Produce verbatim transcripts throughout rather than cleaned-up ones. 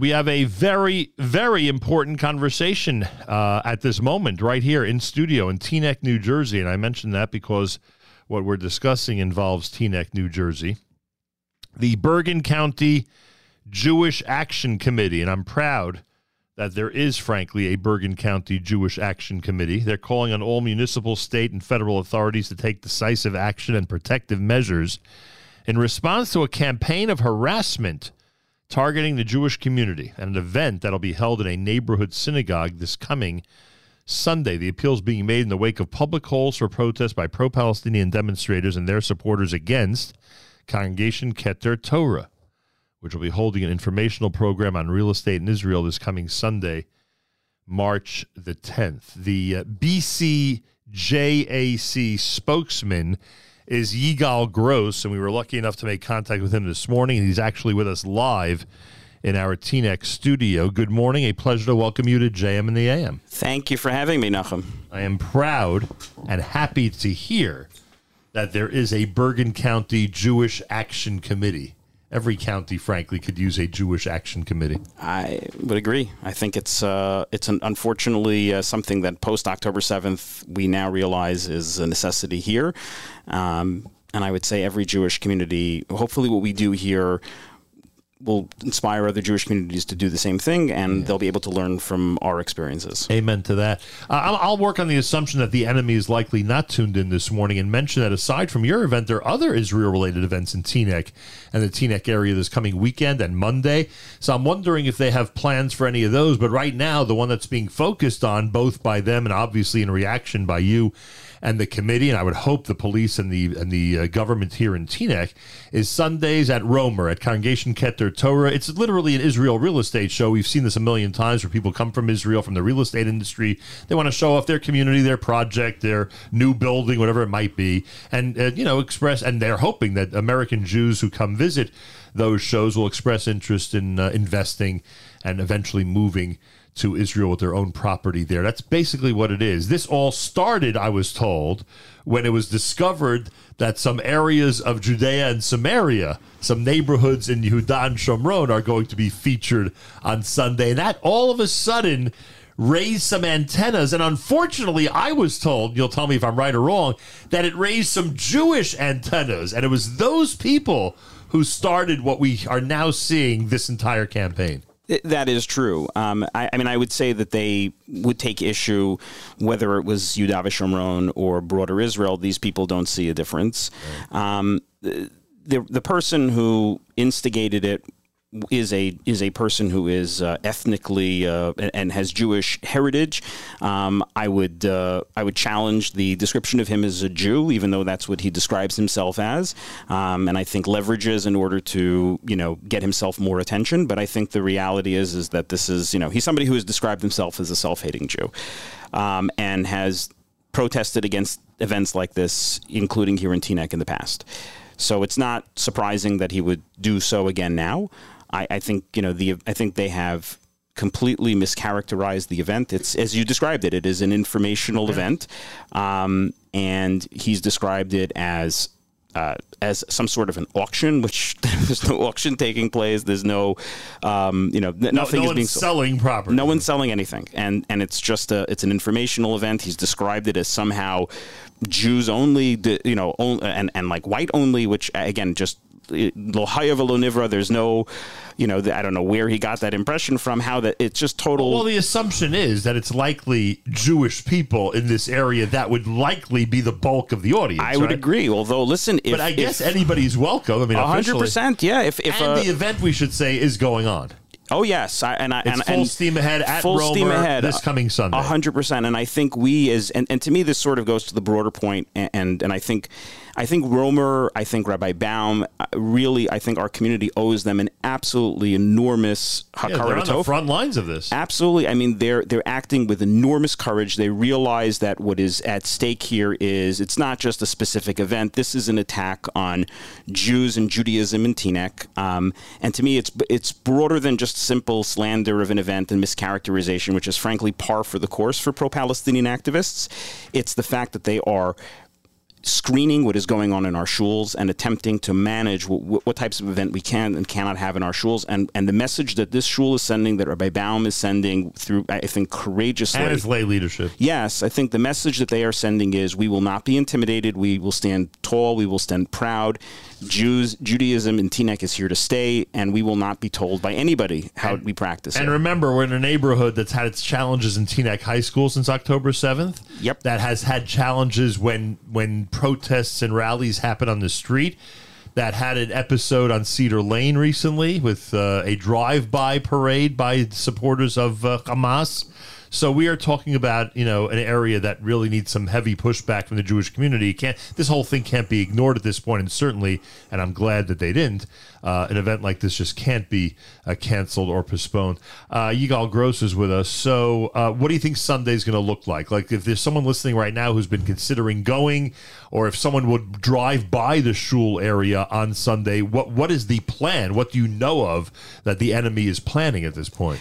We have a very, very important conversation uh, at this moment right here in studio in Teaneck, New Jersey. And I mentioned that because what we're discussing involves Teaneck, New Jersey. The Bergen County Jewish Action Committee, and I'm proud that there is, frankly, a Bergen County Jewish Action Committee. They're calling on all municipal, state, and federal authorities to take decisive action and protective measures in response to a campaign of harassment targeting the Jewish community at an event that'll be held in a neighborhood synagogue this coming Sunday. The appeal is being made in the wake of public calls for protests by pro-Palestinian demonstrators and their supporters against Congregation Keter Torah, which will be holding an informational program on real estate in Israel this coming Sunday, March the tenth. The uh, B C J A C spokesman is Yigal Gross, and we were lucky enough to make contact with him this morning, and he's actually with us live in our Teaneck studio. Good morning. A pleasure to welcome you to J M and the A M. Thank you for having me, Nachum. I am proud and happy to hear that there is a Bergen County Jewish Action Committee. Every county, frankly, could use a Jewish Action Committee. I would agree. I think it's uh, it's an, unfortunately uh, something that post-October seventh we now realize is a necessity here. Um, and I would say every Jewish community, hopefully what we do here will inspire other Jewish communities to do the same thing, and yeah. they'll be able to learn from our experiences. Amen to that. Uh, I'll, I'll work on the assumption that the enemy is likely not tuned in this morning and mention that aside from your event, there are other Israel-related events in Teaneck and the Teaneck area this coming weekend and Monday. So I'm wondering if they have plans for any of those. But right now, the one that's being focused on, both by them and obviously in reaction by you and the committee, and I would hope the police and the and the uh, government here in Teaneck, is Sundays at Romer, at Congregation Keter Torah. It's literally an Israel real estate show. We've seen this a million times where people come from Israel, from the real estate industry. They want to show off their community, their project, their new building, whatever it might be, and, uh, you know, express, and they're hoping that American Jews who come visit those shows will express interest in uh, investing and eventually moving to Israel with their own property there. That's basically what it is. This all started, I was told, when it was discovered that some areas of Judea and Samaria, some neighborhoods in Yehuda and Shomron, are going to be featured on Sunday. And that all of a sudden raised some antennas. And unfortunately, I was told, you'll tell me if I'm right or wrong, that it raised some Jewish antennas. And it was those people who started what we are now seeing this entire campaign. That is true. Um, I, I mean, I would say that they would take issue whether it was Yehuda Shomron or broader Israel. These people don't see a difference. Right. Um, the, the person who instigated it is a is a person who is uh, ethnically uh, and has Jewish heritage. Um, I would uh, I would challenge the description of him as a Jew, even though that's what he describes himself as. Um, and I think leverages in order to you know get himself more attention. But I think the reality is is that this is you know he's somebody who has described himself as a self-hating Jew, um, and has protested against events like this, including here in Teaneck in the past. So it's not surprising that he would do so again now. I, I think you know the. I think they have completely mischaracterized the event. It's as you described it. It is an informational yeah. event, um, and he's described it as uh, as some sort of an auction, which there's no auction taking place. There's no, um, you know, no, nothing no is being one's selling property. No one's selling anything, and and it's just a. It's an informational event. He's described it as somehow Jews only, you know, only, and and like white only, which again just. Lo Haya V'lo Nivra. There's no, you know, I don't know where he got that impression from. How that it's just total. Well, the assumption is that it's likely Jewish people in this area that would likely be the bulk of the audience. I would right? agree. Although, listen, if, but I guess if, anybody's welcome. I mean, a hundred percent. Yeah. If if and uh, the event we should say is going on. Oh yes, I, and I it's and, full and steam ahead at full Romer steam ahead this coming Sunday. A hundred percent, and I think we as and, and to me this sort of goes to the broader point, and and, and I think. I think Romer, I think Rabbi Baum, really, I think our community owes them an absolutely enormous hakara yeah, they're on tov. The front lines of this. Absolutely. I mean, they're they're acting with enormous courage. They realize that what is at stake here is it's not just a specific event. This is an attack on Jews and Judaism in Teaneck. Um, and to me, it's it's broader than just simple slander of an event and mischaracterization, which is frankly par for the course for pro-Palestinian activists. It's the fact that they are screening what is going on in our shuls and attempting to manage what, what types of event we can and cannot have in our shuls. And, and the message that this shul is sending, that Rabbi Baum is sending through, I think, courageously. And his lay leadership. Yes, I think the message that they are sending is we will not be intimidated. We will stand tall. We will stand proud. Jews, Judaism in Teaneck is here to stay, and we will not be told by anybody how and, we practice and it. And remember, we're in a neighborhood that's had its challenges in Teaneck High School since October seventh. Yep. That has had challenges when when protests and rallies happen on the street. That had an episode on Cedar Lane recently with uh, a drive-by parade by supporters of uh, Hamas. So we are talking about, you know, an area that really needs some heavy pushback from the Jewish community. Can't this whole thing can't be ignored at this point, and certainly, and I'm glad that they didn't. Uh, an event like this just can't be uh, canceled or postponed. Uh, Yigal Gross is with us. So, uh, what do you think Sunday's going to look like? Like, if there's someone listening right now who's been considering going, or if someone would drive by the shul area on Sunday, what what is the plan? What do you know of that the enemy is planning at this point?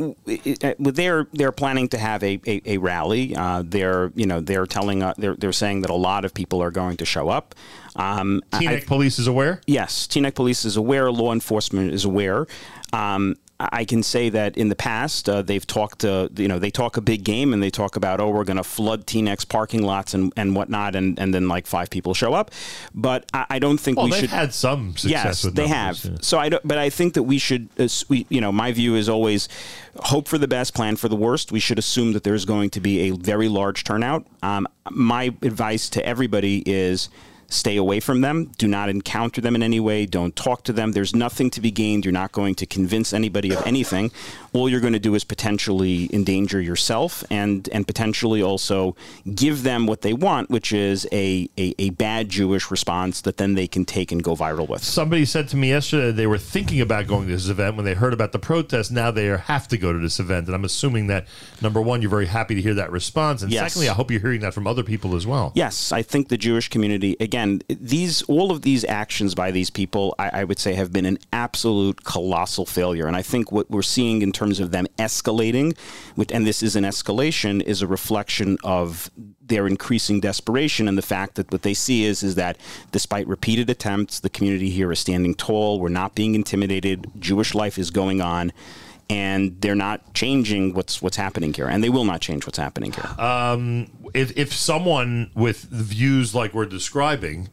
They're they're planning to have a a, a rally. Uh, they're you know they're telling uh, they're they're saying that a lot of people are going to show up. Um, Teaneck Police is aware? Yes, Teaneck Police is aware. Law enforcement is aware. Um, I can say that in the past, uh, they've talked, uh, you know, they talk a big game and they talk about, oh, we're going to flood Teaneck's parking lots and, and whatnot, and, and then like five people show up. But I, I don't think well, we they've should. had some success yes, with they numbers, have. Yeah. So I don't, but I think that we should, uh, we, you know, my view is always hope for the best, plan for the worst. We should assume that there's going to be a very large turnout. Um, my advice to everybody is, stay away from them. Do not encounter them in any way. Don't talk to them. There's nothing to be gained. You're not going to convince anybody of anything. All you're going to do is potentially endanger yourself and and potentially also give them what they want, which is a, a, a bad Jewish response that then they can take and go viral with. Somebody said to me yesterday they were thinking about going to this event when they heard about the protest. Now they have to go to this event. And I'm assuming that, number one, you're very happy to hear that response. And yes. secondly, I hope you're hearing that from other people as well. Yes, I think the Jewish community, again, Again, these all of these actions by these people, I, I would say, have been an absolute colossal failure. And I think what we're seeing in terms of them escalating, which, and this is an escalation, is a reflection of their increasing desperation, and the fact that what they see is is that despite repeated attempts, the community here is standing tall. We're not being intimidated. Jewish life is going on. And they're not changing what's what's happening here, and they will not change what's happening here. Um, if if someone with views like we're describing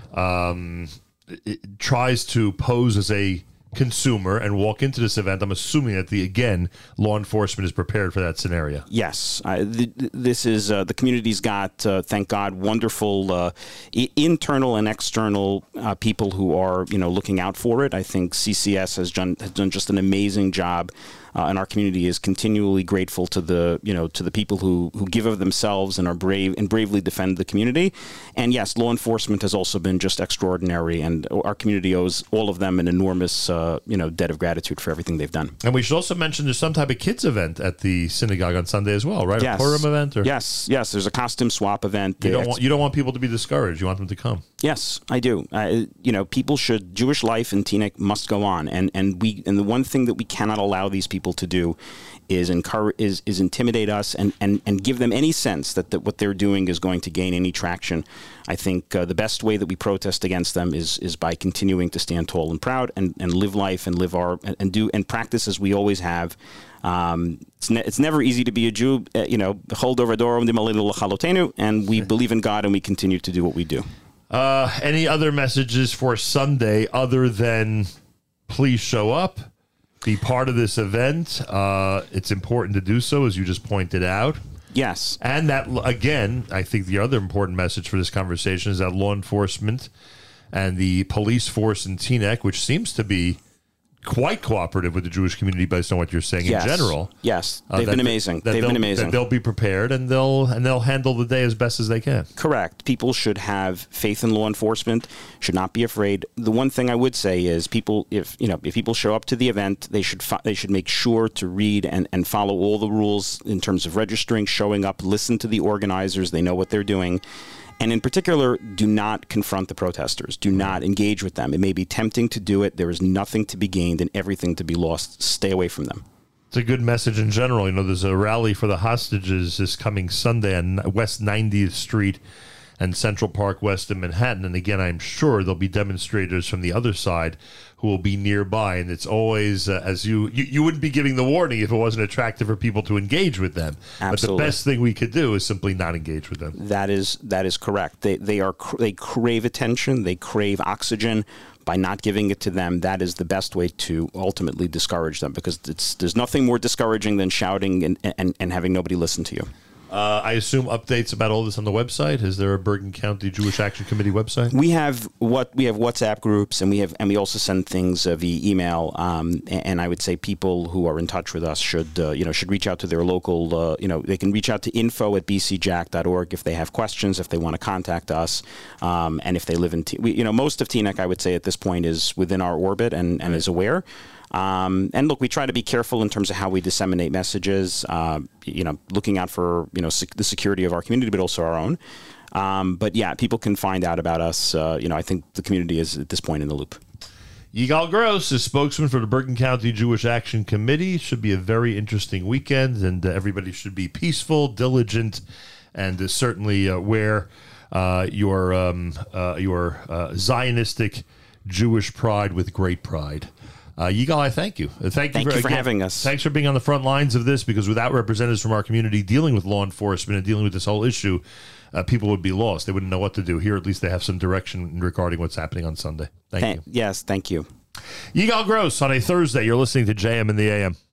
um, it tries to pose as a consumer and walk into this event, I'm assuming that the again law enforcement is prepared for that scenario. Yes, uh, th- this is uh, the community's got, uh, thank God, wonderful uh, I- internal and external uh, people who are you know looking out for it. I think C C S has done has done just an amazing job. Uh, and our community is continually grateful to the, you know, to the people who, who give of themselves and are brave and bravely defend the community. And yes, law enforcement has also been just extraordinary, and our community owes all of them an enormous, uh, you know, debt of gratitude for everything they've done. And we should also mention there's some type of kids event at the synagogue on Sunday as well, right? Yes. A Purim event? Or? Yes, yes. There's a costume swap event. You don't want you don't want people to be discouraged. You want them to come. Yes, I do. Uh, you know, people should. Jewish life in Teaneck must go on, and and we and the one thing that we cannot allow these people to do is encourage is is intimidate us and and and give them any sense that, that what they're doing is going to gain any traction. I think uh, the best way that we protest against them is is by continuing to stand tall and proud and, and live life and live our and, and do and practice as we always have. Um, it's, ne- it's never easy to be a Jew. Uh, you know, and we believe in God and we continue to do what we do. Uh, any other messages for Sunday other than please show up, be part of this event? Uh, it's important to do so, as you just pointed out. Yes. And that, again, I think the other important message for this conversation is that law enforcement and the police force in Teaneck, which seems to be quite cooperative with the Jewish community based on what you're saying yes. in general. Yes, Uh, they've that, been amazing. That They've been amazing. That they'll be prepared and they'll and they'll handle the day as best as they can. Correct. People should have faith in law enforcement. Should not be afraid. The one thing I would say is, people, if you know, if people show up to the event, they should fo- they should make sure to read and, and follow all the rules in terms of registering, showing up, listen to the organizers. They know what they're doing. And in particular, do not confront the protesters. Do not engage with them. It may be tempting to do it. There is nothing to be gained and everything to be lost. Stay away from them. It's a good message in general. You know, there's a rally for the hostages this coming Sunday on West ninetieth Street and Central Park West in Manhattan. And again, I'm sure there'll be demonstrators from the other side who will be nearby. And it's always, uh, as you, you, you wouldn't be giving the warning if it wasn't attractive for people to engage with them. Absolutely. But the best thing we could do is simply not engage with them. That is that is correct. They they are they crave attention. They crave oxygen. By not giving it to them, that is the best way to ultimately discourage them, because it's, there's nothing more discouraging than shouting and, and, and having nobody listen to you. Uh, I assume updates about all this on the website. Is there a Bergen County Jewish Action Committee website? We have what we have WhatsApp groups, and we have and we also send things uh, via email. Um, and, and I would say people who are in touch with us should uh, you know should reach out to their local. Uh, you know they can reach out to info at b c jack dot org if they have questions, if they want to contact us, um, and if they live in T- we, you know most of Teaneck, I would say at this point is within our orbit and, and right. is aware. Um, and look, we try to be careful in terms of how we disseminate messages, uh, you know, looking out for, you know, sec- the security of our community, but also our own. Um, but yeah, people can find out about us. Uh, you know, I think the community is at this point in the loop. Yigal Gross is spokesman for the Bergen County Jewish Action Committee. Should be a very interesting weekend, and uh, everybody should be peaceful, diligent, and uh, certainly uh, wear uh, your, um, uh, your uh, Zionistic Jewish pride with great pride. Uh, Yigal, I thank you. Uh, thank, thank you, for, you for again, having us. Thanks for being on the front lines of this, because without representatives from our community dealing with law enforcement and dealing with this whole issue, uh, people would be lost. They wouldn't know what to do. Here, at least they have some direction regarding what's happening on Sunday. Thank Th- you. Yes, thank you. Yigal Gross on a Thursday. You're listening to J M in the A M.